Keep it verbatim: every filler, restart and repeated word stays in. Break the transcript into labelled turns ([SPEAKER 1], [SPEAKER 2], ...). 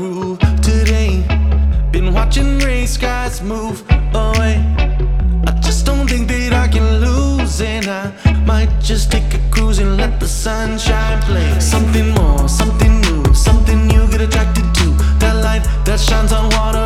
[SPEAKER 1] groove today. Been watching gray skies move away. I just don't think that I can lose, and I might just take a cruise and let the sunshine play. Something more, something new, something you get attracted to. That light that shines on water